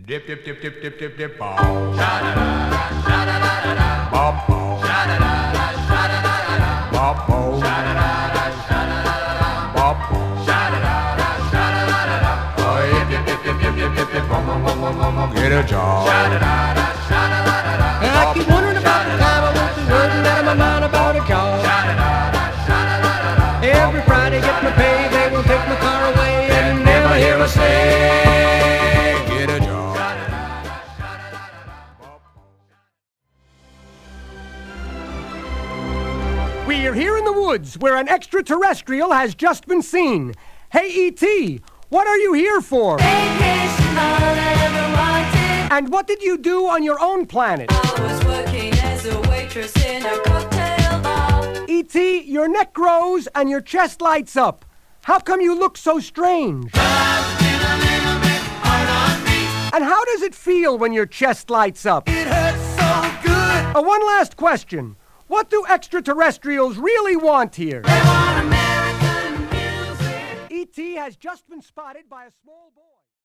Dip, dip, dip, dip, dip, dip, dip, ball. Sha-da-da-da, sha-da-da-da-da. Ball, ball. Sha-da-da-da, sha-da-da-da-da. Ball, ball. Sha-da-da-da, sha-da-da-da-da. Ball, ball. Sha-da-da-da, sha-da-da-da-da. Oh, dip, dip, dip, dip, dip, dip, dip, bum, bum, bum, bum, bum, bum. Get a job. Sha-da-da-da, sha-da-da-da-da. And I keep wondering about the time I went to work and out of my mind about a car. Sha-da-da-da, sha-da-da-da-da. Every Friday get my pay, they will take my car away and never hear me say, get a job. We are here in the woods where an extraterrestrial has just been seen. Hey, E.T., what are you here for? Vacation all I ever wanted. And what did you do on your own planet? I was working as a waitress in a cocktail bar. E.T., your neck grows and your chest lights up. How come you look so strange? And how does it feel when your chest lights up? it hurts so good. One last question. What do extraterrestrials really want here? They want American music. E.T. has just been spotted by a small boy.